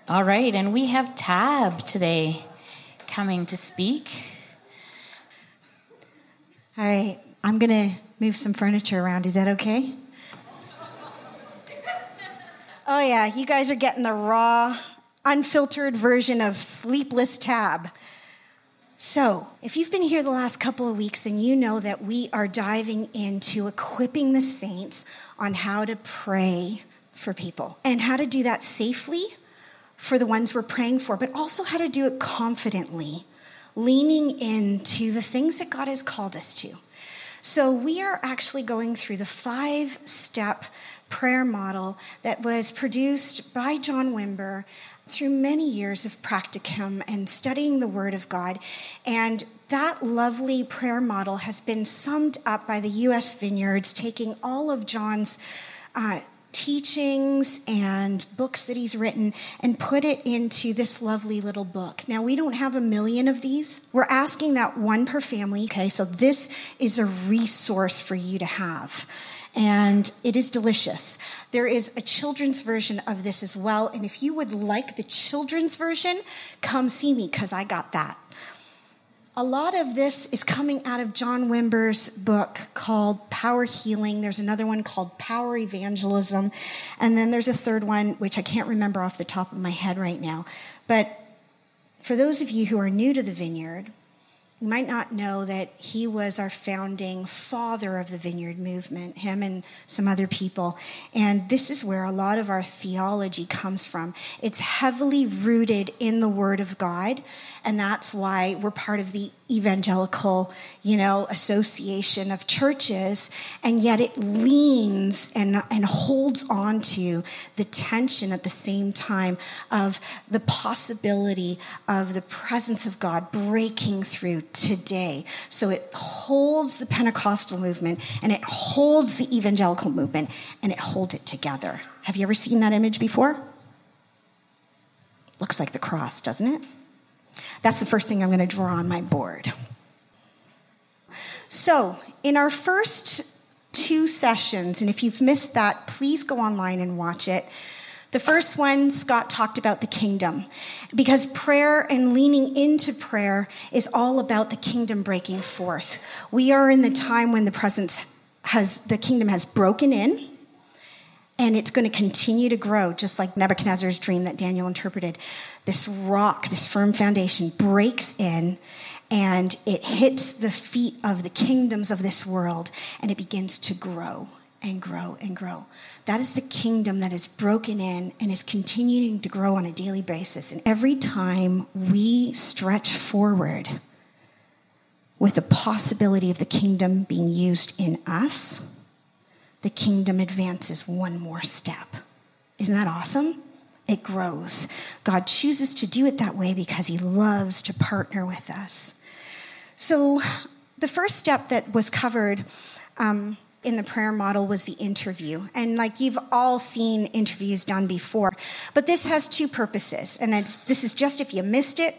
All right, and we have Tab today coming to speak. All right, I'm going to move some furniture around. Is that okay? Oh, yeah, you guys are getting the raw, unfiltered version of Sleepless Tab. So, if you've been here the last couple of weeks, then you know that we are diving into equipping the saints on how to pray for people and how to do that safely for the ones we're praying for, but also how to do it confidently, leaning into the things that God has called us to. So we are actually going through the 5-step prayer model that was produced by John Wimber through many years of practicum and studying the Word of God. And that lovely prayer model has been summed up by the U.S. Vineyards, taking all of John's teachings and books that he's written and put it into this lovely little book. Now, we don't have 1 million of these. We're asking that one per family, okay? So this is a resource for you to have. And it is delicious. There is a children's version of this as well. And if you would like the children's version, come see me because I got that. A lot of this is coming out of John Wimber's book called Power Healing. There's another one called Power Evangelism. And then there's a third one, which I can't remember off the top of my head right now. But for those of you who are new to the Vineyard, you might not know that he was our founding father of the Vineyard movement, him and some other people. And this is where a lot of our theology comes from. It's heavily rooted in the Word of God. And that's why we're part of the evangelical, association of churches. And yet it leans and holds on to the tension at the same time of the possibility of the presence of God breaking through today. So it holds the Pentecostal movement and it holds the evangelical movement and it holds it together. Have you ever seen that image before? Looks like the cross, doesn't it? That's the first thing I'm going to draw on my board. So, in our first 2 sessions, and if you've missed that, please go online and watch it. The first one, Scott talked about the kingdom, because prayer and leaning into prayer is all about the kingdom breaking forth. We are in the time when the kingdom has broken in, and it's going to continue to grow, just like Nebuchadnezzar's dream that Daniel interpreted. This rock, this firm foundation, breaks in, and it hits the feet of the kingdoms of this world, and it begins to grow and grow and grow. That is the kingdom that is broken in and is continuing to grow on a daily basis. And every time we stretch forward with the possibility of the kingdom being used in us, the kingdom advances one more step. Isn't that awesome? It grows. God chooses to do it that way because he loves to partner with us. So the first step that was covered in the prayer model was the interview. And you've all seen interviews done before. But this has 2 purposes. And this is just if you missed it.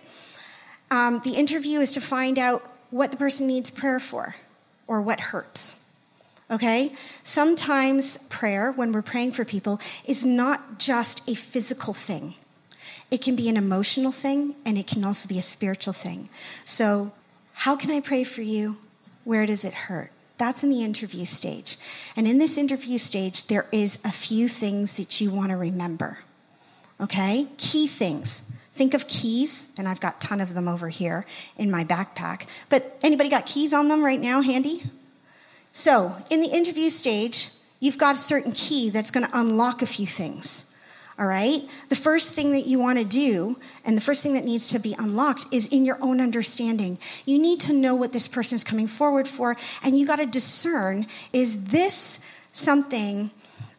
The interview is to find out what the person needs prayer for or what hurts. Okay? Sometimes prayer, when we're praying for people, is not just a physical thing. It can be an emotional thing, and it can also be a spiritual thing. So, how can I pray for you? Where does it hurt? That's in the interview stage. And in this interview stage, there is a few things that you want to remember. Okay? Key things. Think of keys, and I've got a ton of them over here in my backpack. But anybody got keys on them right now, handy? So, in the interview stage, you've got a certain key that's going to unlock a few things, all right? The first thing that you want to do, and the first thing that needs to be unlocked, is in your own understanding. You need to know what this person is coming forward for, and you got to discern, is this something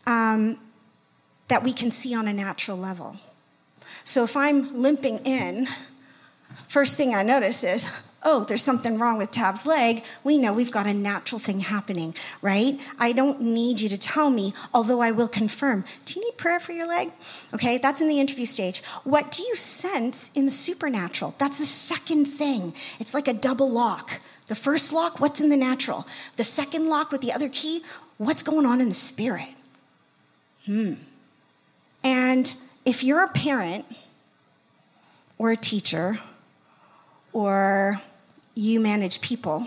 that we can see on a natural level? So if I'm limping in, first thing I notice is, oh, there's something wrong with Tab's leg. We know we've got a natural thing happening, right? I don't need you to tell me, although I will confirm. Do you need prayer for your leg? Okay, that's in the interview stage. What do you sense in the supernatural? That's the second thing. It's like a double lock. The first lock, what's in the natural? The second lock with the other key, what's going on in the spirit? And if you're a parent, or a teacher, or you manage people,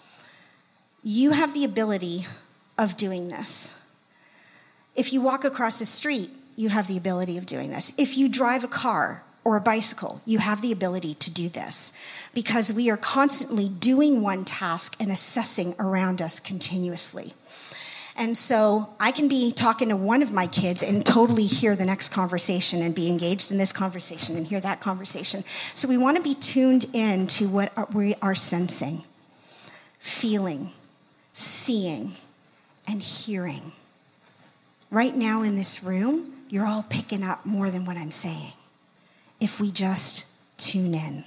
you have the ability of doing this. If you walk across the street, you have the ability of doing this. If you drive a car or a bicycle, you have the ability to do this, because we are constantly doing one task and assessing around us continuously. And so I can be talking to one of my kids and totally hear the next conversation and be engaged in this conversation and hear that conversation. So we want to be tuned in to what we are sensing, feeling, seeing, and hearing. Right now in this room, you're all picking up more than what I'm saying, if we just tune in.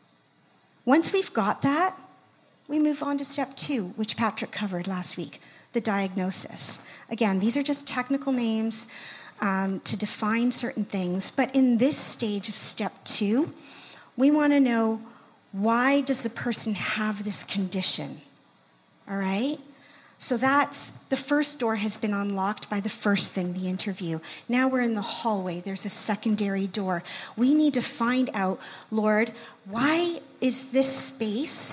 Once we've got that, we move on to step 2, which Patrick covered last week, the diagnosis. Again, these are just technical names to define certain things, but in this stage of step 2, we want to know, why does the person have this condition? All right? So that's, the first door has been unlocked by the first thing, the interview. Now we're in the hallway. There's a secondary door. We need to find out, Lord, why is this space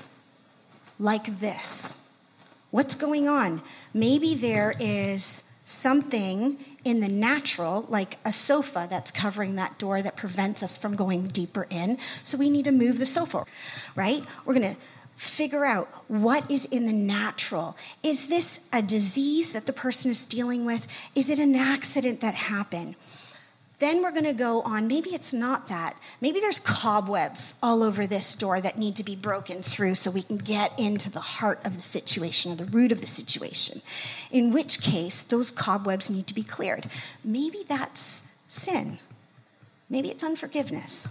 like this? What's going on? Maybe there is something in the natural, like a sofa that's covering that door that prevents us from going deeper in. So we need to move the sofa, right? We're going to figure out what is in the natural. Is this a disease that the person is dealing with? Is it an accident that happened? Then we're going to go on, maybe it's not that. Maybe there's cobwebs all over this door that need to be broken through so we can get into the heart of the situation or the root of the situation. In which case, those cobwebs need to be cleared. Maybe that's sin. Maybe it's unforgiveness,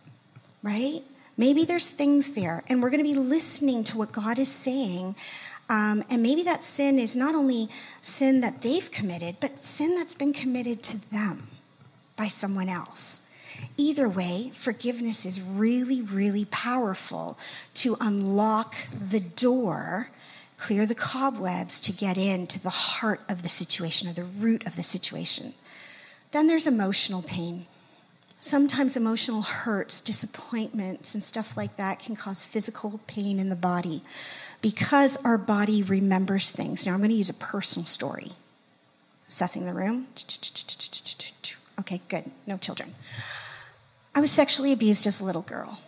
right? Maybe there's things there, and we're going to be listening to what God is saying. And maybe that sin is not only sin that they've committed, but sin that's been committed to them by someone else. Either way, forgiveness is really, really powerful to unlock the door, clear the cobwebs to get into the heart of the situation or the root of the situation. Then there's emotional pain. Sometimes emotional hurts, disappointments, and stuff like that can cause physical pain in the body because our body remembers things. Now, I'm going to use a personal story. Assessing the room. Okay, good. No children. I was sexually abused as a little girl.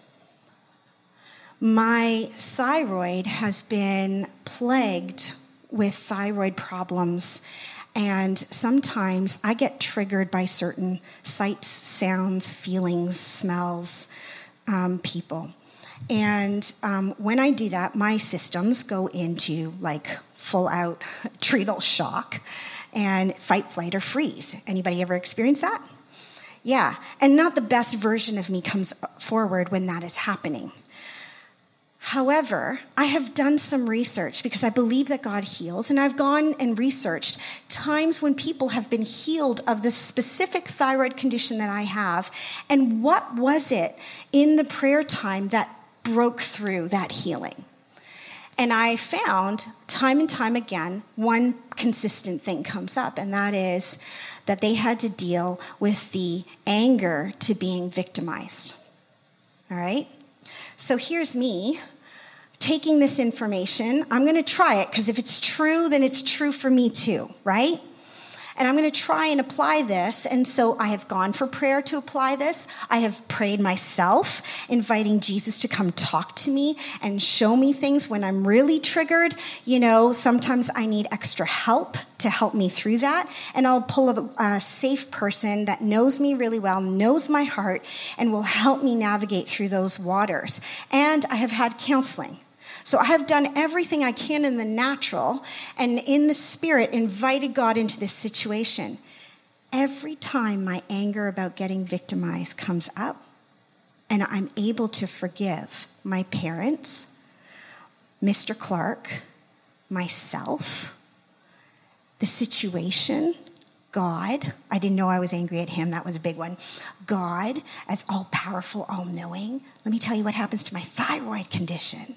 My thyroid has been plagued with thyroid problems, and sometimes I get triggered by certain sights, sounds, feelings, smells, people. And when I do that, my systems go into like full-out adrenal shock and fight, flight, or freeze. Anybody ever experienced that? Yeah, and not the best version of me comes forward when that is happening. However, I have done some research because I believe that God heals, and I've gone and researched times when people have been healed of the specific thyroid condition that I have, and what was it in the prayer time that broke through that healing. And I found time and time again, one consistent thing comes up, and that is that they had to deal with the anger to being victimized. All right? So here's me taking this information. I'm going to try it, because if it's true, then it's true for me too, right? And I'm going to try and apply this. And so I have gone for prayer to apply this. I have prayed myself, inviting Jesus to come talk to me and show me things when I'm really triggered. You know, sometimes I need extra help to help me through that. And I'll pull a safe person that knows me really well, knows my heart, and will help me navigate through those waters. And I have had counseling. So I have done everything I can in the natural, and in the spirit invited God into this situation. Every time my anger about getting victimized comes up, and I'm able to forgive my parents, Mr. Clark, myself, the situation, God. I didn't know I was angry at him. That was a big one. God, as all-powerful, all-knowing. Let me tell you what happens to my thyroid condition.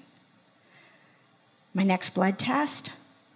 My next blood test,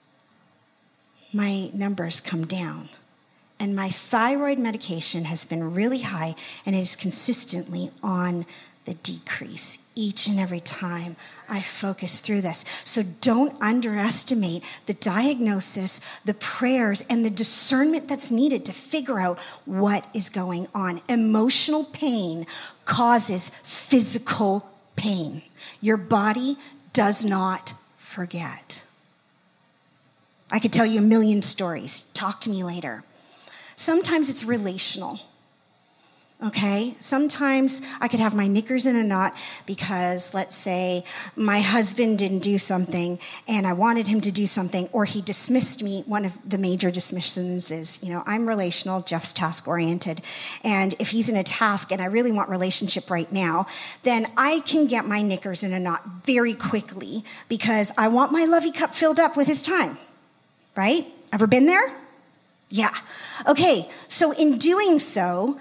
my numbers come down. And my thyroid medication has been really high, and it is consistently on the decrease each and every time I focus through this. So don't underestimate the diagnosis, the prayers, and the discernment that's needed to figure out what is going on. Emotional pain causes physical pain. Your body does not forget. I could tell you a million stories. Talk to me later. Sometimes it's relational. Okay? Sometimes I could have my knickers in a knot because, let's say, my husband didn't do something and I wanted him to do something, or he dismissed me. One of the major dismissions is, I'm relational, Jeff's task-oriented, and if he's in a task and I really want relationship right now, then I can get my knickers in a knot very quickly because I want my lovey cup filled up with his time, right? Ever been there? Yeah. Okay, so in doing so,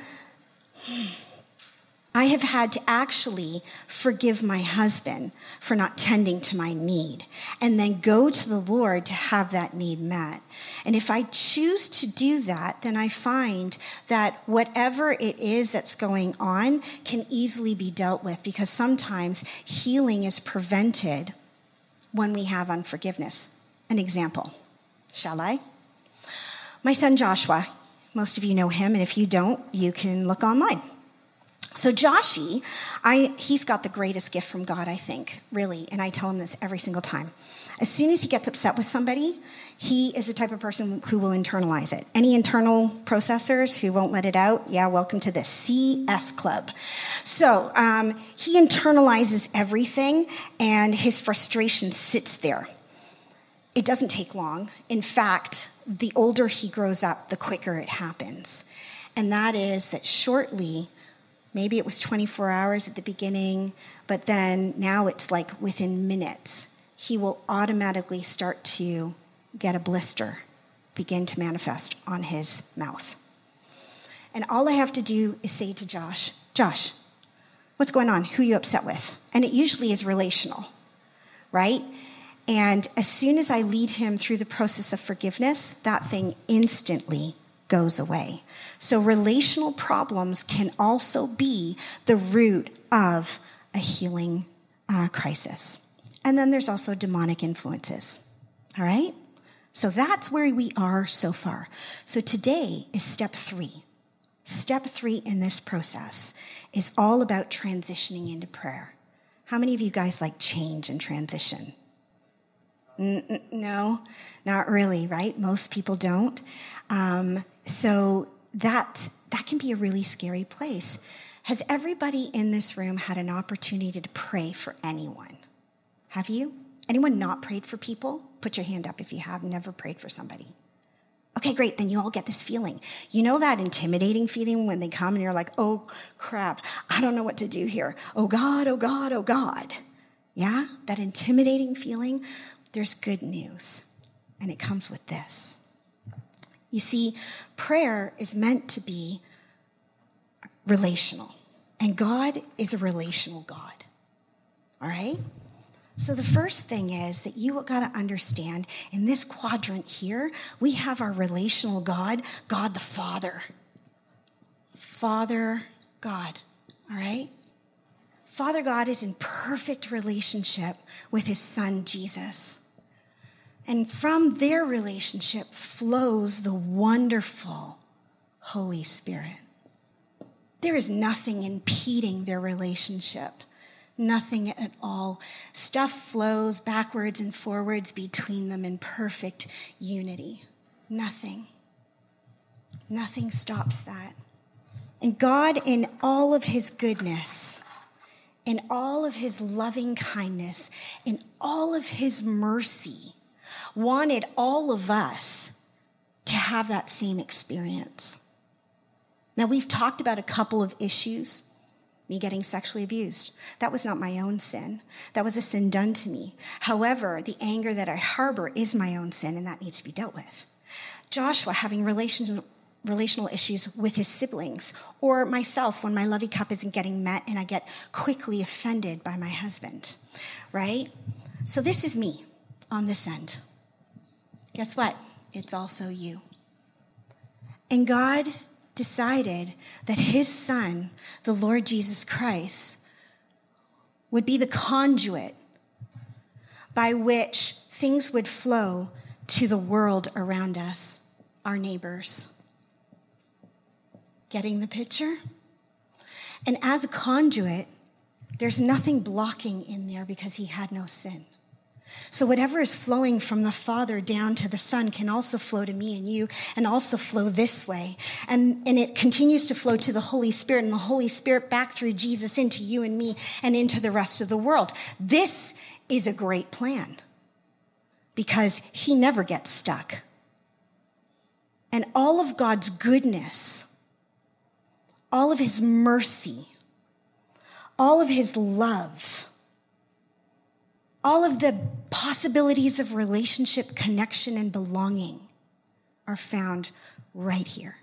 I have had to actually forgive my husband for not tending to my need and then go to the Lord to have that need met. And if I choose to do that, then I find that whatever it is that's going on can easily be dealt with, because sometimes healing is prevented when we have unforgiveness. An example, shall I? My son Joshua. Most of you know him, and if you don't, you can look online. So Joshy, he's got the greatest gift from God, I think, really, and I tell him this every single time. As soon as he gets upset with somebody, he is the type of person who will internalize it. Any internal processors who won't let it out? Yeah, welcome to the CS Club. So he internalizes everything, and his frustration sits there. It doesn't take long. In fact, the older he grows up, the quicker it happens. And that is that shortly, maybe it was 24 hours at the beginning, but then now it's like within minutes, he will automatically start to get a blister begin to manifest on his mouth. And all I have to do is say to Josh, what's going on? Who are you upset with? And it usually is relational, right? And as soon as I lead him through the process of forgiveness, that thing instantly goes away. So relational problems can also be the root of a healing crisis. And then there's also demonic influences. All right? So that's where we are so far. So today is step 3. Step 3 in this process is all about transitioning into prayer. How many of you guys like change and transition? No, not really, right? Most people don't. So that can be a really scary place. Has everybody in this room had an opportunity to pray for anyone? Have you? Anyone not prayed for people? Put your hand up if you have never prayed for somebody. Okay, great. Then you all get this feeling. You know that intimidating feeling when they come and you're like, oh, crap, I don't know what to do here. Oh, God, oh, God, oh, God. Yeah, that intimidating feeling. There's good news, and it comes with this. You see, prayer is meant to be relational, and God is a relational God, all right? So the first thing is that you got to understand, in this quadrant here, we have our relational God, God the Father. Father God, all right? Father God is in perfect relationship with his son, Jesus. And from their relationship flows the wonderful Holy Spirit. There is nothing impeding their relationship. Nothing at all. Stuff flows backwards and forwards between them in perfect unity. Nothing. Nothing stops that. And God, in all of his goodness, in all of his loving kindness, in all of his mercy, wanted all of us to have that same experience. Now, we've talked about a couple of issues. Me getting sexually abused. That was not my own sin. That was a sin done to me. However, the anger that I harbor is my own sin, and that needs to be dealt with. Joshua having relational issues with his siblings, or myself when my lovey cup isn't getting met and I get quickly offended by my husband, right? So this is me on this end. Guess what? It's also you. And God decided that his son, the Lord Jesus Christ, would be the conduit by which things would flow to the world around us, our neighbors. Getting the picture? And as a conduit, there's nothing blocking in there because he had no sin. So whatever is flowing from the Father down to the Son can also flow to me and you, and also flow this way. And it continues to flow to the Holy Spirit, and the Holy Spirit back through Jesus into you and me and into the rest of the world. This is a great plan because he never gets stuck. And all of God's goodness, all of his mercy, all of his love, all of the possibilities of relationship, connection, and belonging are found right here.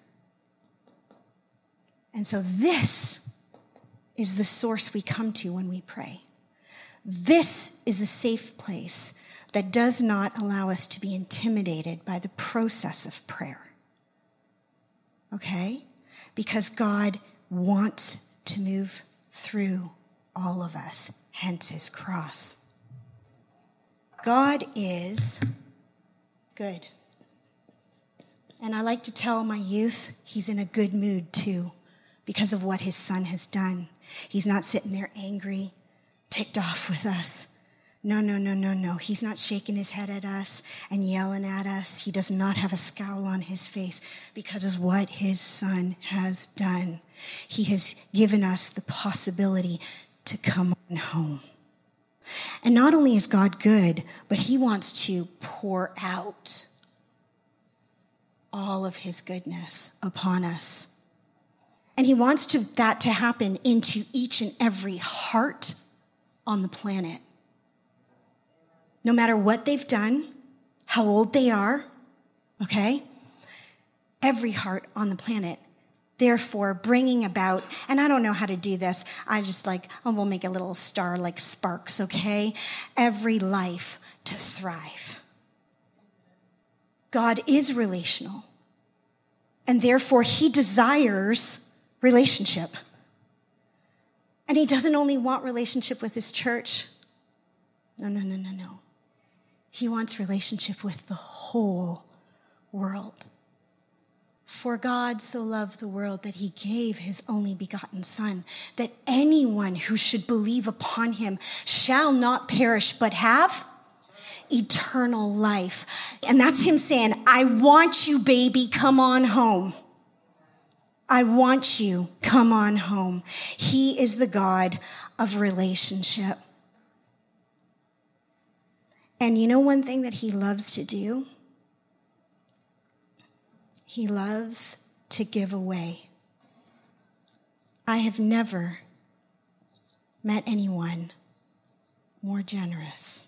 And so this is the source we come to when we pray. This is a safe place that does not allow us to be intimidated by the process of prayer. Okay? Because God wants to move through all of us, hence his cross. God is good. And I like to tell my youth he's in a good mood too because of what his Son has done. He's not sitting there angry, ticked off with us. No. He's not shaking his head at us and yelling at us. He does not have a scowl on his face because of what his Son has done. He has given us the possibility to come on home. And not only is God good, but he wants to pour out all of his goodness upon us. And he wants that to happen into each and every heart on the planet. No matter what they've done, how old they are, okay? Every heart on the planet. Therefore, bringing about, and I don't know how to do this. I just we'll make a little star like sparks, okay? Every life to thrive. God is relational. And therefore, he desires relationship. And he doesn't only want relationship with his church. No. He wants relationship with the whole world. For God so loved the world that he gave his only begotten Son, that anyone who should believe upon him shall not perish but have eternal life. And that's him saying, I want you, baby, come on home. I want you, come on home. He is the God of relationship. And you know one thing that he loves to do? He loves to give away. I have never met anyone more generous.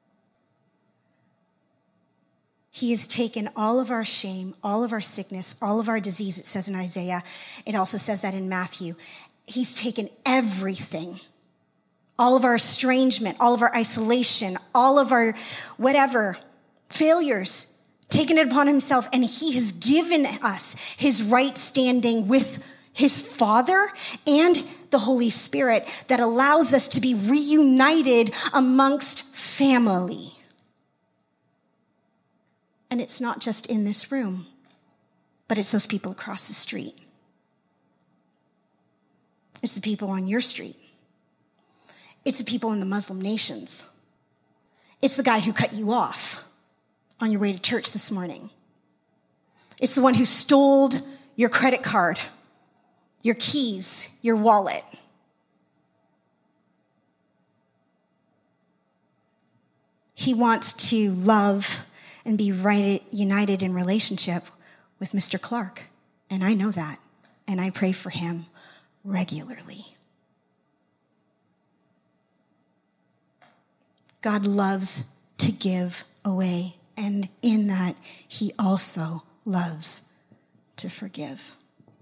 He has taken all of our shame, all of our sickness, all of our disease, it says in Isaiah. It also says that in Matthew. He's taken everything. All of our estrangement, all of our isolation, all of our whatever, failures, taken it upon himself, and he has given us his right standing with his Father and the Holy Spirit that allows us to be reunited amongst family. And it's not just in this room, but it's those people across the street. It's the people on your street. It's the people in the Muslim nations. It's the guy who cut you off on your way to church this morning. It's the one who stole your credit card, your keys, your wallet. He wants to love and be united in relationship with Mr. Clark. And I know that. And I pray for him regularly. God loves to give away. And in that, he also loves to forgive.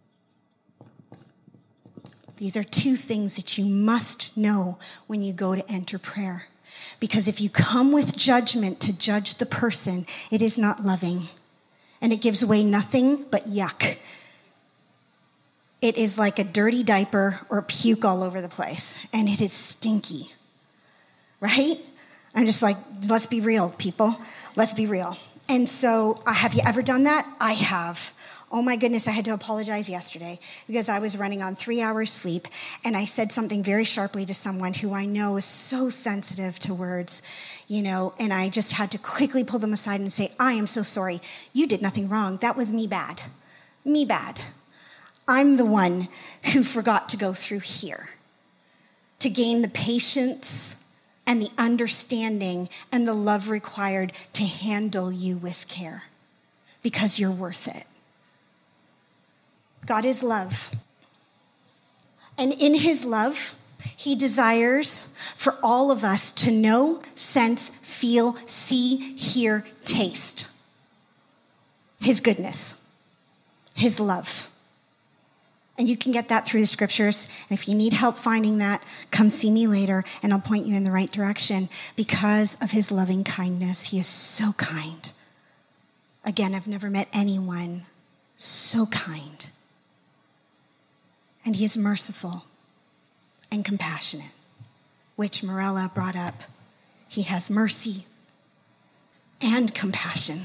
These are two things that you must know when you go to enter prayer. Because if you come with judgment to judge the person, it is not loving. And it gives away nothing but yuck. It is like a dirty diaper or puke all over the place. And it is stinky. right? I'm just like, let's be real, people. Let's be real. And so have you ever done that? I have. Oh my goodness, I had to apologize yesterday because I was running on 3 hours sleep and I said something very sharply to someone who I know is so sensitive to words, and I just had to quickly pull them aside and say, I am so sorry. You did nothing wrong. That was me bad. Me bad. I'm the one who forgot to go through here to gain the patience and the understanding and the love required to handle you with care because you're worth it. God is love. And in his love, he desires for all of us to know, sense, feel, see, hear, taste his goodness, his love. And you can get that through the scriptures. And if you need help finding that, come see me later and I'll point you in the right direction because of his loving kindness. He is so kind. Again, I've never met anyone so kind. And he is merciful and compassionate, which Morella brought up. He has mercy and compassion.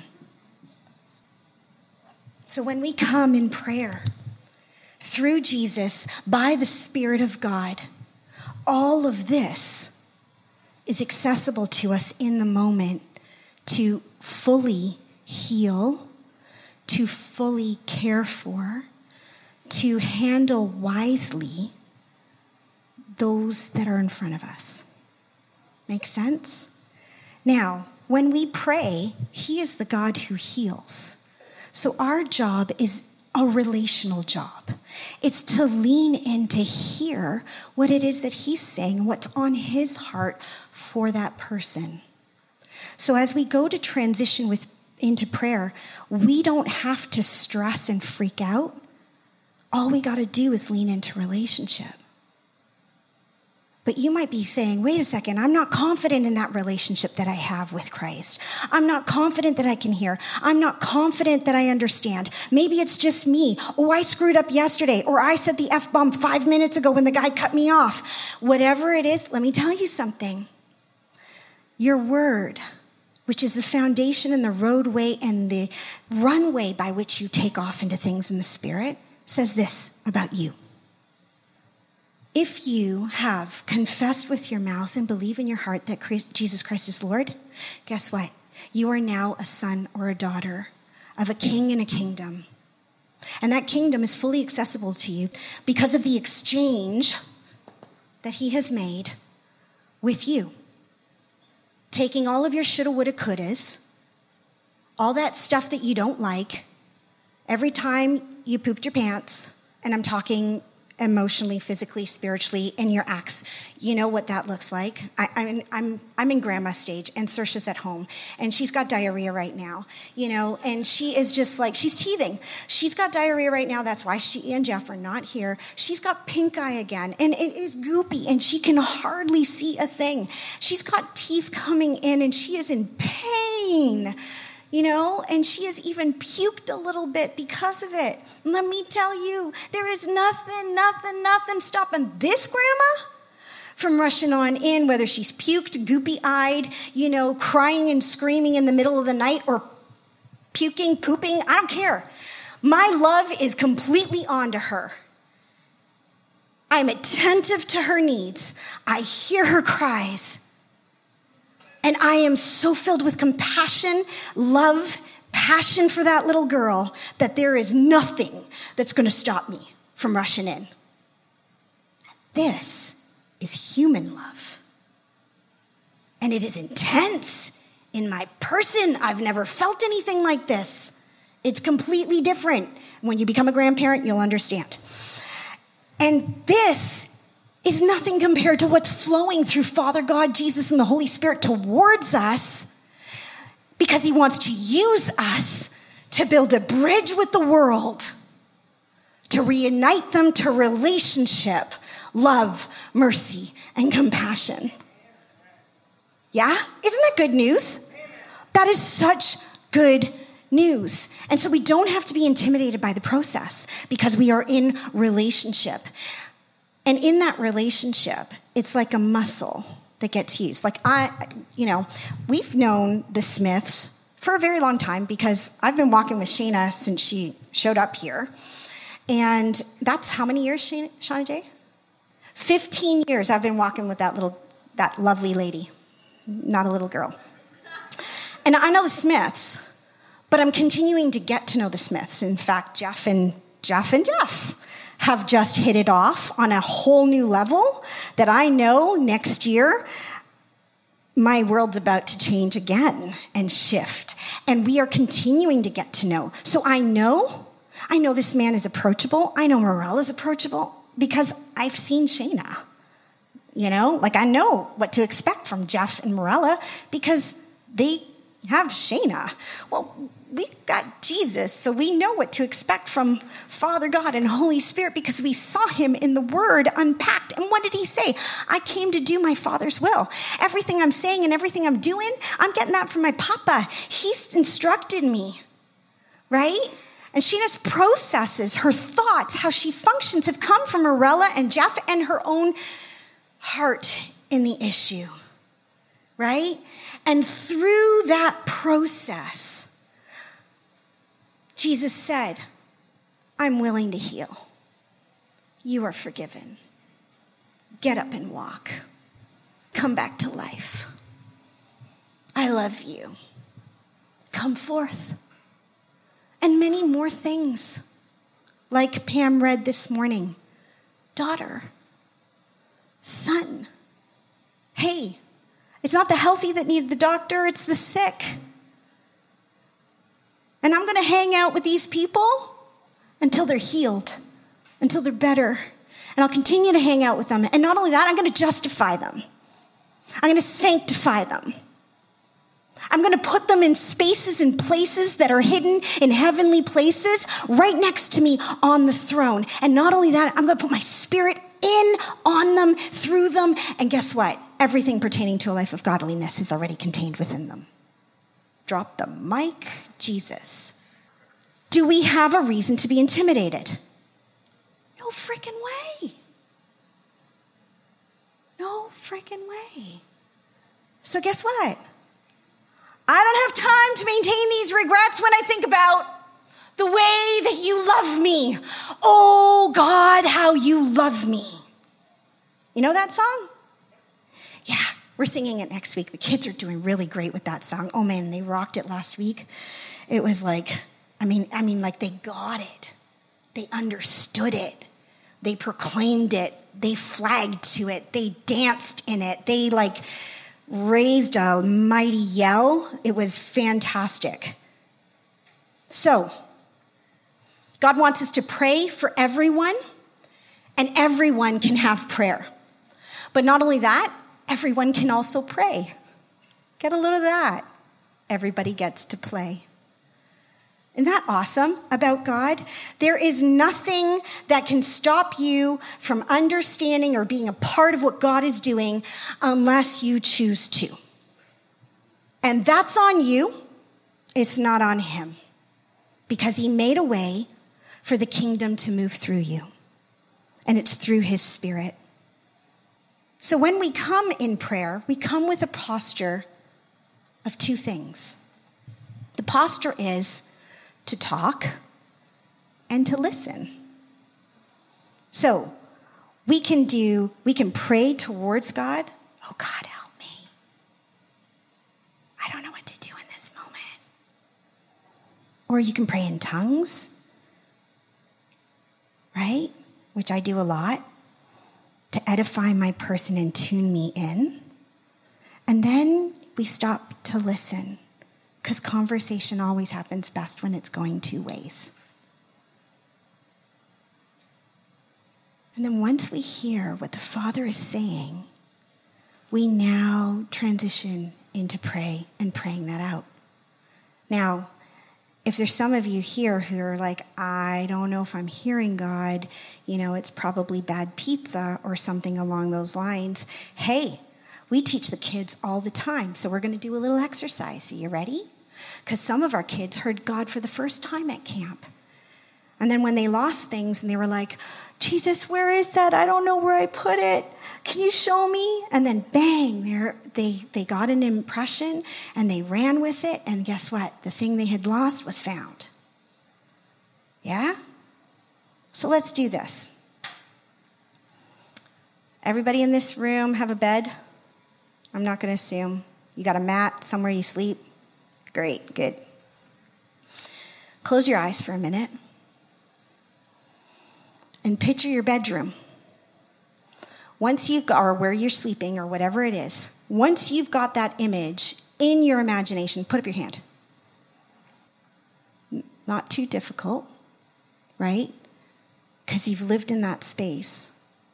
So when we come in prayer, through Jesus, by the Spirit of God, all of this is accessible to us in the moment to fully heal, to fully care for, to handle wisely those that are in front of us. Make sense? Now, when we pray, he is the God who heals. So our job is a relational job. It's to lean in to hear what it is that he's saying, what's on his heart for that person. So as we go to transition into prayer, we don't have to stress and freak out. All we got to do is lean into relationship. But you might be saying, wait a second, I'm not confident in that relationship that I have with Christ. I'm not confident that I can hear. I'm not confident that I understand. Maybe it's just me. Oh, I screwed up yesterday. Or I said the F-bomb 5 minutes ago when the guy cut me off. Whatever it is, let me tell you something. Your word, which is the foundation and the roadway and the runway by which you take off into things in the Spirit, says this about you. If you have confessed with your mouth and believe in your heart that Jesus Christ is Lord, guess what? You are now a son or a daughter of a king and a kingdom. And that kingdom is fully accessible to you because of the exchange that he has made with you. Taking all of your shoulda, woulda, couldas, all that stuff that you don't like, every time you pooped your pants, and I'm talking emotionally, physically, spiritually, in your acts. You know what that looks like. I'm in grandma stage, and Saoirse's at home, and she's got diarrhea right now, and she is just like, she's teething. She's got diarrhea right now. That's why she and Jeff are not here. She's got pink eye again, and it is goopy, and she can hardly see a thing. She's got teeth coming in, and she is in pain. And she has even puked a little bit because of it. Let me tell you, there is nothing stopping this grandma from rushing on in, whether she's puked, goopy-eyed, crying and screaming in the middle of the night, or puking, pooping, I don't care. My love is completely on to her. I'm attentive to her needs. I hear her cries. And I am so filled with compassion, love, passion for that little girl that there is nothing that's going to stop me from rushing in. This is human love. And it is intense in my person. I've never felt anything like this. It's completely different. When you become a grandparent, you'll understand. And this is nothing compared to what's flowing through Father God, Jesus, and the Holy Spirit towards us, because he wants to use us to build a bridge with the world, to reunite them to relationship, love, mercy, and compassion. Yeah? Isn't that good news? That is such good news. And so we don't have to be intimidated by the process because we are in relationship. And in that relationship, it's like a muscle. that gets used. Like we've known the Smiths for a very long time because I've been walking with Shayna since she showed up here. And that's how many years, Shauna J? 15 years I've been walking with that lovely lady, not a little girl. And I know the Smiths, but I'm continuing to get to know the Smiths. In fact, Jeff have just hit it off on a whole new level that I know next year my world's about to change again and shift. And we are continuing to get to know. So I know this man is approachable. I know Morella is approachable because I've seen Shayna. I know what to expect from Jeff and Morella because they have Shayna. Well, we got Jesus, so we know what to expect from Father God and Holy Spirit because we saw him in the Word unpacked. And what did he say? I came to do my Father's will. Everything I'm saying and everything I'm doing, I'm getting that from my Papa. He's instructed me, right? And Shayna's processes, her thoughts, how she functions have come from Morella and Jeff and her own heart in the issue, right? And through that process, Jesus said, I'm willing to heal. You are forgiven. Get up and walk. Come back to life. I love you. Come forth. And many more things, like Pam read this morning. Daughter, son, hey, it's not the healthy that need the doctor, it's the sick. And I'm going to hang out with these people until they're healed, until they're better. And I'll continue to hang out with them. And not only that, I'm going to justify them. I'm going to sanctify them. I'm going to put them in spaces and places that are hidden in heavenly places right next to me on the throne. And not only that, I'm going to put my Spirit in, on them, through them. And guess what? Everything pertaining to a life of godliness is already contained within them. Drop the mic, Jesus. Do we have a reason to be intimidated? No freaking way. No freaking way. So guess what? I don't have time to maintain these regrets when I think about the way that you love me. Oh God, how you love me. You know that song? Yeah, we're singing it next week. The kids are doing really great with that song. Oh man, they rocked it last week. It was like, like they got it. They understood it. They proclaimed it. They flagged to it. They danced in it. They raised a mighty yell. It was fantastic. So, God wants us to pray for everyone, and everyone can have prayer. But not only that, everyone can also pray. Get a little of that. Everybody gets to play. Isn't that awesome about God? There is nothing that can stop you from understanding or being a part of what God is doing unless you choose to. And that's on you. It's not on him. Because he made a way for the kingdom to move through you. And it's through his Spirit. So when we come in prayer, we come with a posture of two things. The posture is to talk and to listen. So we can pray towards God. Oh God, help me. I don't know what to do in this moment. Or you can pray in tongues, right? Which I do a lot, to edify my person and tune me in. And then we stop to listen, because conversation always happens best when it's going two ways. And then once we hear what the Father is saying, we now transition into pray and praying that out. Now, if there's some of you here who are like, I don't know if I'm hearing God, it's probably bad pizza or something along those lines. Hey, we teach the kids all the time, so we're going to do a little exercise. Are you ready? Because some of our kids heard God for the first time at camp. And then when they lost things and they were like, Jesus, where is that? I don't know where I put it. Can you show me? And then bang, they got an impression and they ran with it. And guess what? The thing they had lost was found. Yeah? So let's do this. Everybody in this room have a bed? I'm not going to assume. You got a mat somewhere you sleep? Great, good. Close your eyes for a minute. And picture your bedroom. Once you've got, or where you're sleeping, or whatever it is, once you've got that image in your imagination, put up your hand. Not too difficult, right? Because you've lived in that space.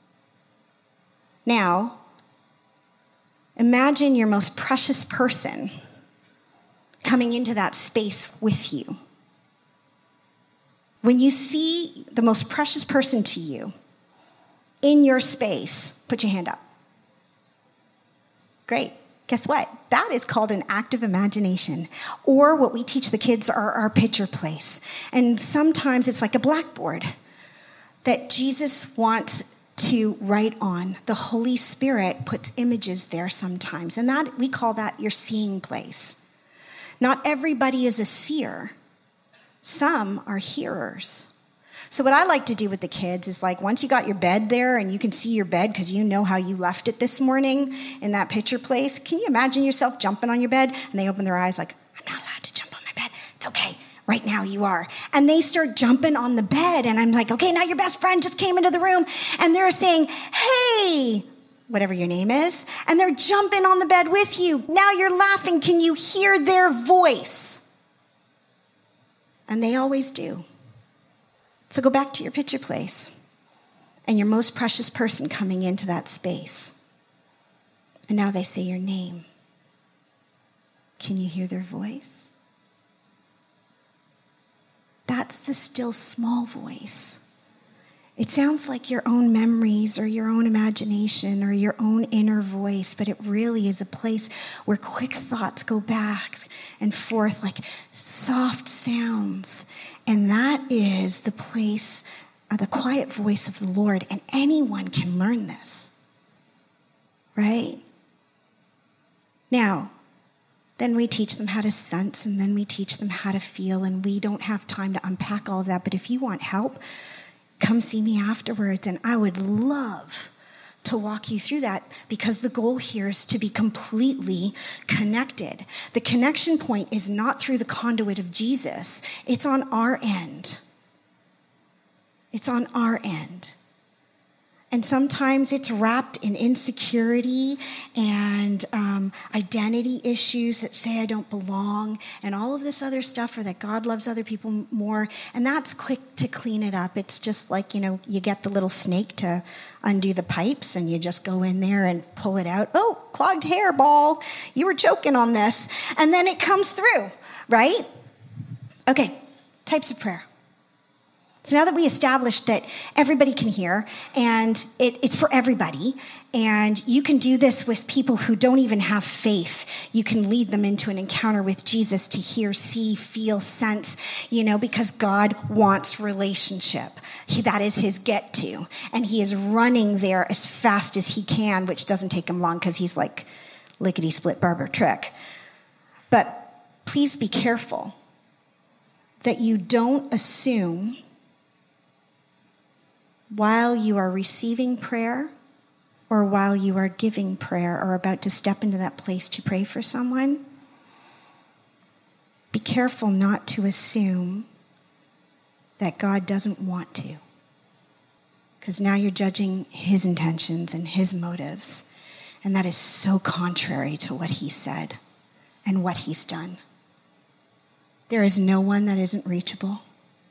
Now, imagine your most precious person coming into that space with you. When you see the most precious person to you in your space, put your hand up. Great. Guess what? That is called an active imagination, or what we teach the kids are our picture place. And sometimes it's like a blackboard that Jesus wants to write on. The Holy Spirit puts images there sometimes, and that we call that your seeing place. Not everybody is a seer. Some are hearers. So what I like to do with the kids is like, once you got your bed there and you can see your bed because you know how you left it this morning in that picture place, can you imagine yourself jumping on your bed? And they open their eyes like, I'm not allowed to jump on my bed. It's okay. Right now you are. And they start jumping on the bed. And I'm like, okay, now your best friend just came into the room. And they're saying, hey, whatever your name is. And they're jumping on the bed with you. Now you're laughing. Can you hear their voice? And they always do. So go back to your picture place and your most precious person coming into that space. And now they say your name. Can you hear their voice? That's the still small voice. It sounds like your own memories or your own imagination or your own inner voice, but it really is a place where quick thoughts go back and forth like soft sounds. And that is the place, the quiet voice of the Lord. And anyone can learn this, right? Now, then we teach them how to sense, and then we teach them how to feel, and we don't have time to unpack all of that. But if you want help, come see me afterwards, and I would love to walk you through that, because the goal here is to be completely connected. The connection point is not through the conduit of Jesus. It's on our end. It's on our end. And sometimes it's wrapped in insecurity and identity issues that say I don't belong and all of this other stuff, or that God loves other people more. And that's quick to clean it up. It's just like, you get the little snake to undo the pipes and you just go in there and pull it out. Oh, clogged hair ball. You were choking on this. And then it comes through, right? Okay, types of prayer. So now that we established that everybody can hear, and it's for everybody, and you can do this with people who don't even have faith. You can lead them into an encounter with Jesus to hear, see, feel, sense, because God wants relationship. That is his get to. And he is running there as fast as he can, which doesn't take him long because he's like lickety-split Barbara Trick. But please be careful that you don't assume while you are receiving prayer or while you are giving prayer or about to step into that place to pray for someone, be careful not to assume that God doesn't want to. Because now you're judging his intentions and his motives. And that is so contrary to what he said and what he's done. There is no one that isn't reachable.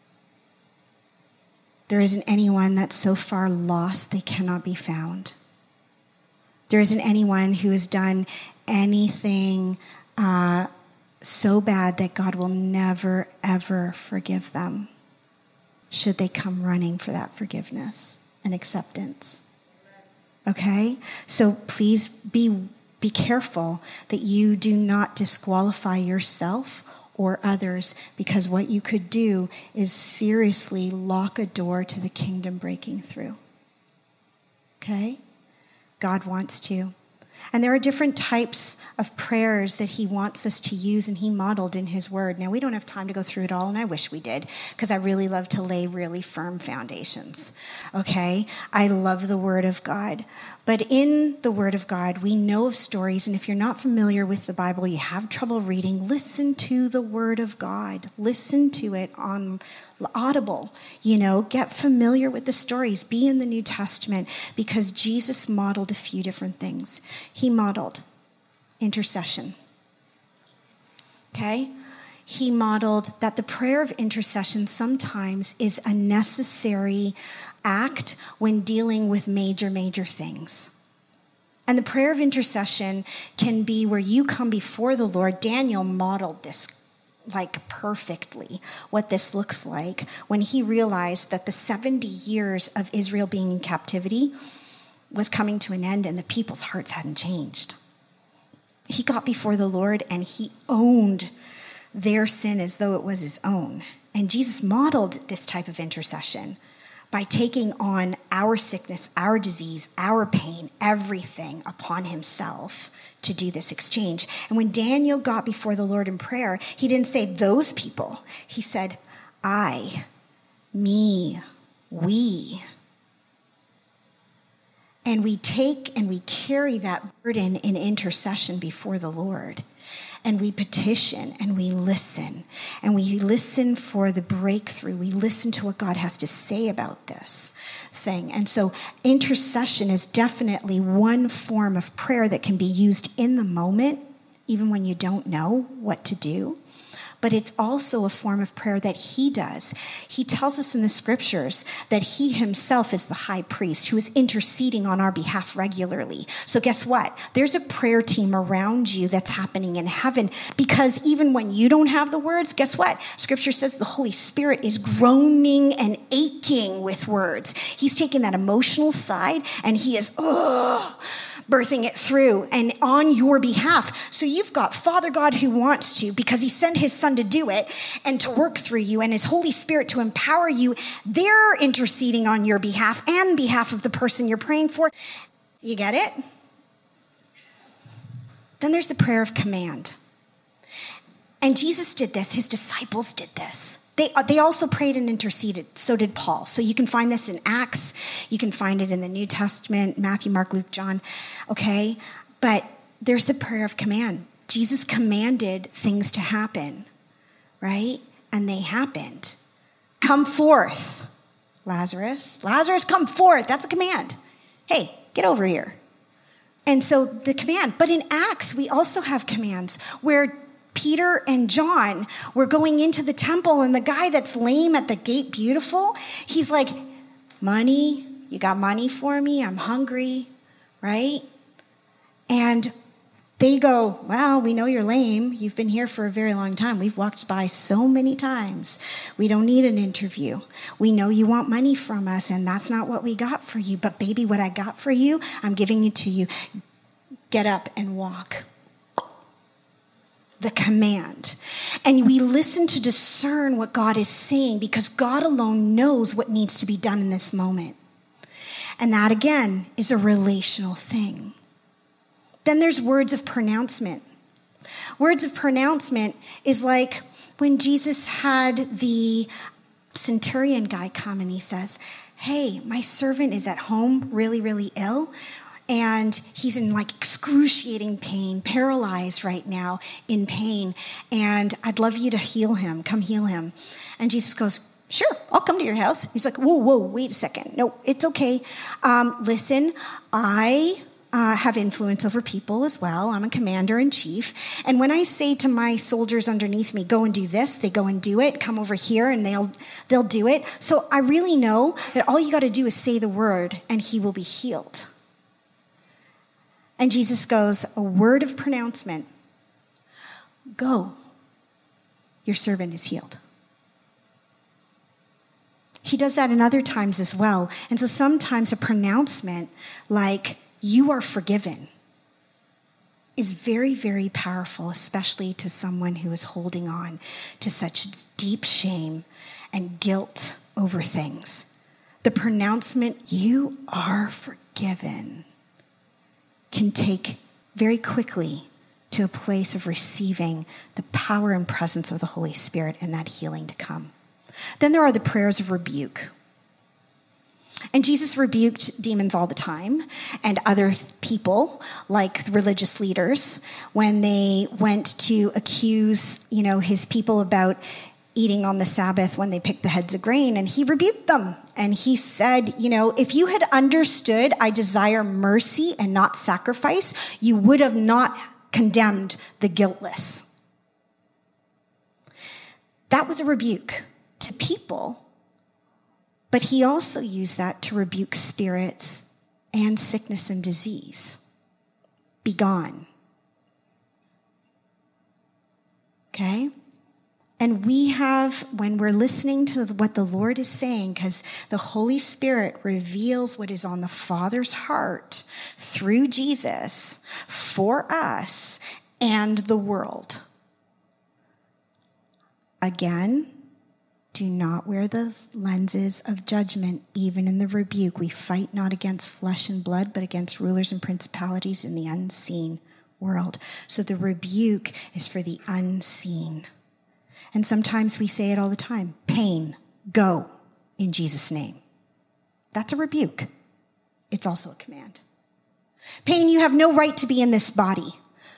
There isn't anyone that's so far lost they cannot be found. There isn't anyone who has done anything so bad that God will never, ever forgive them, should they come running for that forgiveness and acceptance. Okay? So please be careful that you do not disqualify yourself or others, because what you could do is seriously lock a door to the kingdom breaking through. Okay? God wants to. And there are different types of prayers that he wants us to use, and he modeled in his word. Now, we don't have time to go through it all, and I wish we did, because I really love to lay really firm foundations. Okay? I love the word of God. But in the word of God, we know of stories, and if you're not familiar with the Bible, you have trouble reading, listen to the word of God. Listen to it on Audible. Get familiar with the stories. Be in the New Testament, because Jesus modeled a few different things. He modeled intercession. Okay? He modeled that the prayer of intercession sometimes is a necessary act when dealing with major, major things. And the prayer of intercession can be where you come before the Lord. Daniel modeled this perfectly, what this looks like when he realized that the 70 years of Israel being in captivity was coming to an end and the people's hearts hadn't changed. He got before the Lord and he owned their sin as though it was his own. And Jesus modeled this type of intercession by taking on our sickness, our disease, our pain, everything upon himself to do this exchange. And when Daniel got before the Lord in prayer, he didn't say those people. He said, I, me, we. And we take and we carry that burden in intercession before the Lord. And we petition and we listen. And we listen for the breakthrough. We listen to what God has to say about this thing. And so intercession is definitely one form of prayer that can be used in the moment, even when you don't know what to do. But it's also a form of prayer that he does. He tells us in the scriptures that he himself is the high priest who is interceding on our behalf regularly. So guess what? There's a prayer team around you that's happening in heaven, because even when you don't have the words, guess what? Scripture says the Holy Spirit is groaning and aching with words. He's taking that emotional side and he is, birthing it through and on your behalf. So you've got Father God who wants to, because he sent his son to do it and to work through you, and his Holy Spirit to empower you. They're interceding on your behalf and behalf of the person you're praying for. You get it? Then there's the prayer of command. And Jesus did this. His disciples did this. They also prayed and interceded. So did Paul. So you can find this in Acts. You can find it in the New Testament, Matthew, Mark, Luke, John. Okay? But there's the prayer of command. Jesus commanded things to happen, right? And they happened. Come forth, Lazarus. Lazarus, come forth. That's a command. Hey, get over here. And so the command. But in Acts, we also have commands where Peter and John were going into the temple, and the guy that's lame at the gate, beautiful, he's like, money, you got money for me? I'm hungry, right? And they go, well, we know you're lame. You've been here for a very long time. We've walked by so many times. We don't need an interview. We know you want money from us, and that's not what we got for you. But baby, what I got for you, I'm giving it to you. Get up and walk. The command. And we listen to discern what God is saying, because God alone knows what needs to be done in this moment. And that, again, is a relational thing. Then there's words of pronouncement. Words of pronouncement is like when Jesus had the centurion guy come and he says, hey, my servant is at home really, really ill. And he's in excruciating pain, paralyzed right now in pain. And I'd love you to heal him. Come heal him. And Jesus goes, sure, I'll come to your house. He's like, whoa, wait a second. No, it's okay. Listen, I have influence over people as well. I'm a commander-in-chief. And when I say to my soldiers underneath me, go and do this, they go and do it. Come over here and they'll do it. So I really know that all you got to do is say the word and he will be healed. And Jesus goes, a word of pronouncement. Go. Your servant is healed. He does that in other times as well. And so sometimes a pronouncement like, you are forgiven, is very, very powerful, especially to someone who is holding on to such deep shame and guilt over things. The pronouncement, "You are forgiven," can take very quickly to a place of receiving the power and presence of the Holy Spirit and that healing to come. Then there are the prayers of rebuke. And Jesus rebuked demons all the time, and other people, like religious leaders, when they went to accuse, his people about eating on the Sabbath when they picked the heads of grain, and he rebuked them. And he said, if you had understood I desire mercy and not sacrifice, you would have not condemned the guiltless. That was a rebuke to people, but he also used that to rebuke spirits and sickness and disease. Be gone. Okay? And we have, when we're listening to what the Lord is saying, because the Holy Spirit reveals what is on the Father's heart through Jesus for us and the world. Again, do not wear the lenses of judgment, even in the rebuke. We fight not against flesh and blood, but against rulers and principalities in the unseen world. So the rebuke is for the unseen. And sometimes we say it all the time. Pain, go in Jesus' name. That's a rebuke. It's also a command. Pain, you have no right to be in this body.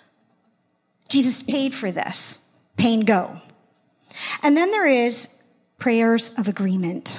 Jesus paid for this. Pain, go. And then there is prayers of agreement.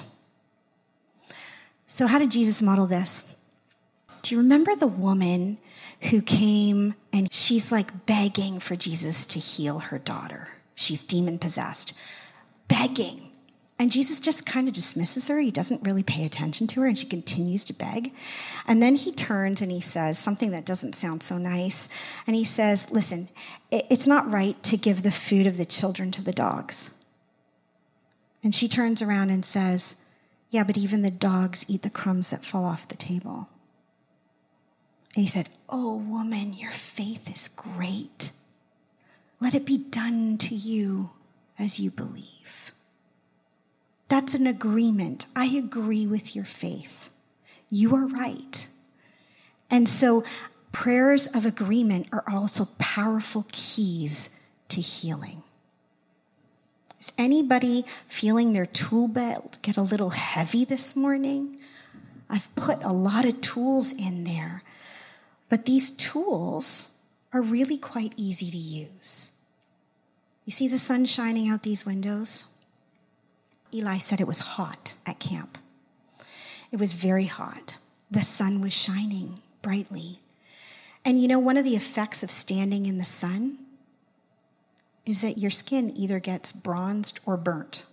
So how did Jesus model this? Do you remember the woman who came and she's like begging for Jesus to heal her daughter? She's demon-possessed, begging. And Jesus just kind of dismisses her. He doesn't really pay attention to her, and she continues to beg. And then he turns and he says something that doesn't sound so nice. And he says, listen, it's not right to give the food of the children to the dogs. And she turns around and says, yeah, but even the dogs eat the crumbs that fall off the table. And he said, oh, woman, your faith is great. Let it be done to you as you believe. That's an agreement. I agree with your faith. You are right. And so prayers of agreement are also powerful keys to healing. Is anybody feeling their tool belt get a little heavy this morning? I've put a lot of tools in there, but these tools are really quite easy to use. You see the sun shining out these windows? Eli said it was hot at camp. It was very hot. The sun was shining brightly. And one of the effects of standing in the sun is that your skin either gets bronzed or burnt.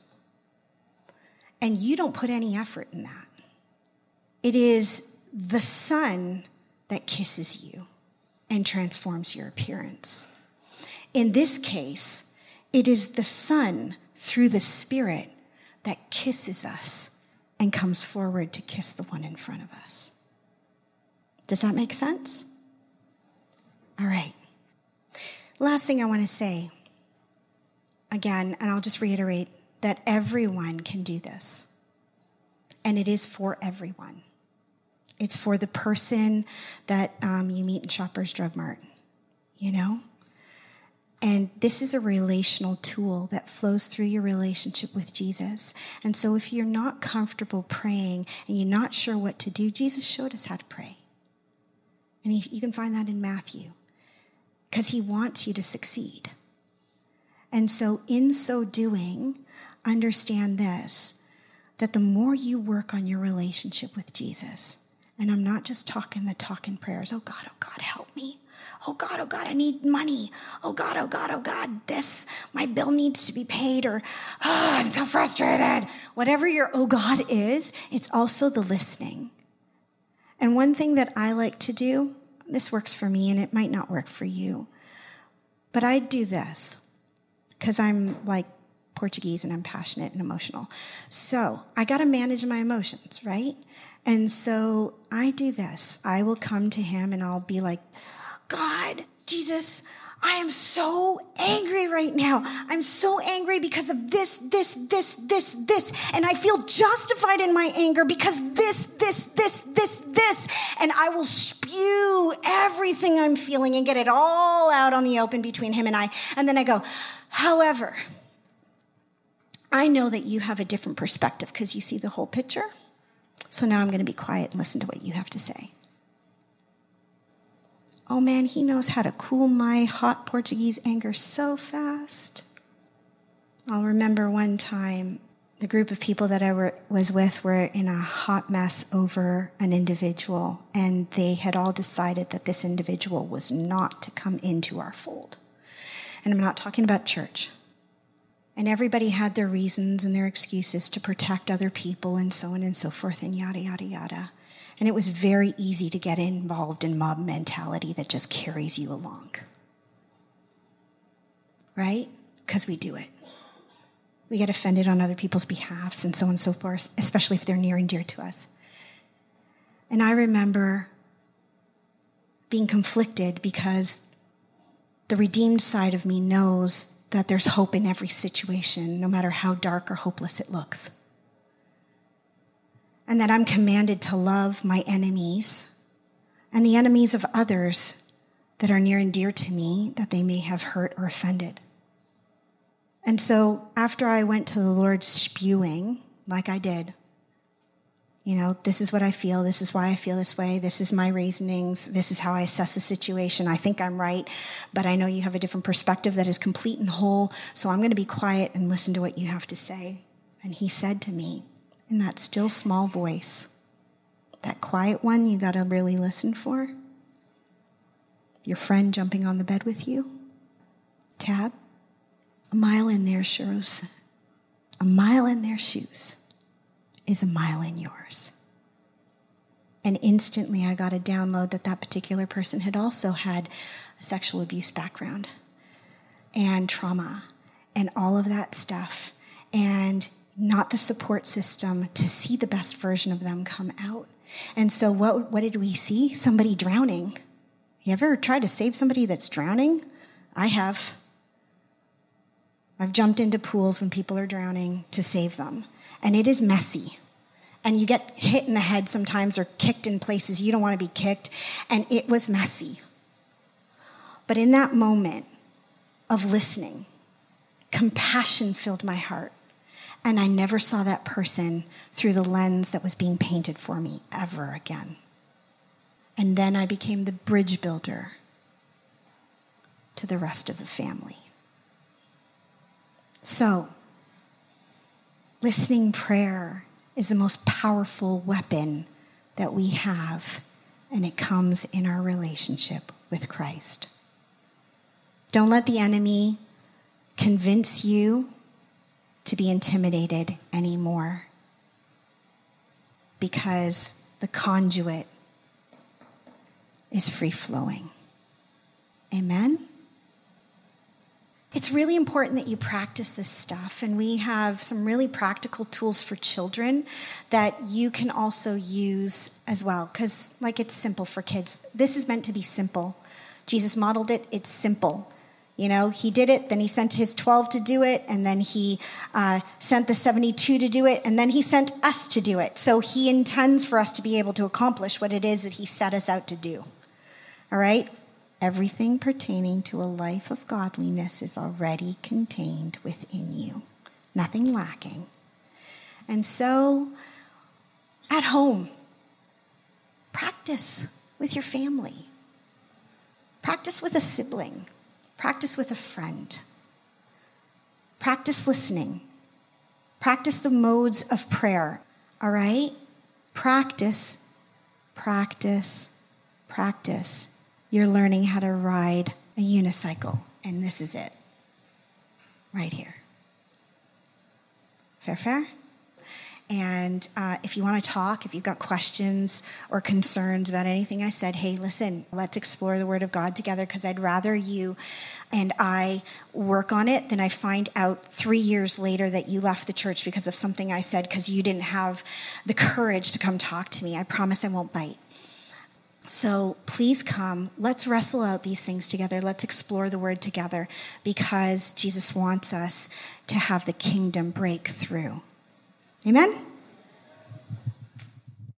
And you don't put any effort in that. It is the sun that kisses you and transforms your appearance. In this case, it is the sun through the Spirit that kisses us and comes forward to kiss the one in front of us. Does that make sense? All right. Last thing I want to say, again, and I'll just reiterate, that everyone can do this. And it is for everyone. It's for the person that you meet in Shoppers Drug Mart, And this is a relational tool that flows through your relationship with Jesus. And so if you're not comfortable praying and you're not sure what to do, Jesus showed us how to pray. And you can find that in Matthew, because he wants you to succeed. And so in so doing, understand this, that the more you work on your relationship with Jesus, and I'm not just talking the talking prayers, oh God, help me. Oh God, I need money. Oh God, this, my bill needs to be paid, or I'm so frustrated. Whatever your oh God is, it's also the listening. And one thing that I like to do, this works for me and it might not work for you, but I do this because I'm like Portuguese and I'm passionate and emotional. So I got to manage my emotions, right? And so I do this. I will come to him and I'll be like, God, Jesus, I am so angry right now. I'm so angry because of this. And I feel justified in my anger because this. And I will spew everything I'm feeling and get it all out on the open between him and I. And then I go, however, I know that you have a different perspective because you see the whole picture. So now I'm going to be quiet and listen to what you have to say. Oh man, he knows how to cool my hot Portuguese anger so fast. I'll remember one time, the group of people that I was with were in a hot mess over an individual, and they had all decided that this individual was not to come into our fold. And I'm not talking about church. And everybody had their reasons and their excuses to protect other people and so on and so forth and yada, yada, yada. And it was very easy to get involved in mob mentality that just carries you along. Right? Because we do it. We get offended on other people's behalfs and so on and so forth, especially if they're near and dear to us. And I remember being conflicted because the redeemed side of me knows that there's hope in every situation, no matter how dark or hopeless it looks. And that I'm commanded to love my enemies and the enemies of others that are near and dear to me that they may have hurt or offended. And so after I went to the Lord spewing, like I did, this is what I feel, this is why I feel this way, this is my reasonings, this is how I assess the situation, I think I'm right, but I know you have a different perspective that is complete and whole, so I'm going to be quiet and listen to what you have to say. And he said to me, in that still small voice, that quiet one you got to really listen for, your friend jumping on the bed with you, Tab, a mile in their shoes is a mile in yours. And instantly I got a download that particular person had also had a sexual abuse background and trauma and all of that stuff, and not the support system to see the best version of them come out. And so what did we see? Somebody drowning. You ever tried to save somebody that's drowning? I have. I've jumped into pools when people are drowning to save them. And it is messy. And you get hit in the head sometimes or kicked in places you don't want to be kicked. And it was messy. But in that moment of listening, compassion filled my heart. And I never saw that person through the lens that was being painted for me ever again. And then I became the bridge builder to the rest of the family. So, listening prayer is the most powerful weapon that we have, and it comes in our relationship with Christ. Don't let the enemy convince you to be intimidated anymore, because the conduit is free-flowing. Amen? It's really important that you practice this stuff, and we have some really practical tools for children that you can also use as well, because it's simple for kids. This is meant to be simple. Jesus modeled it. It's simple. He did it, then he sent his 12 to do it, and then he sent the 72 to do it, and then he sent us to do it. So he intends for us to be able to accomplish what it is that he set us out to do. All right? Everything pertaining to a life of godliness is already contained within you. Nothing lacking. And so, at home, practice with your family. Practice with a sibling. Practice with a friend. Practice listening. Practice the modes of prayer. All right? Practice, practice, practice. You're learning how to ride a unicycle, and this is it. Right here. Fair? And if you want to talk, if you've got questions or concerns about anything I said, hey, listen, let's explore the Word of God together, because I'd rather you and I work on it than I find out 3 years later that you left the church because of something I said because you didn't have the courage to come talk to me. I promise I won't bite. So please come. Let's wrestle out these things together. Let's explore the word together, because Jesus wants us to have the kingdom break through. Amen?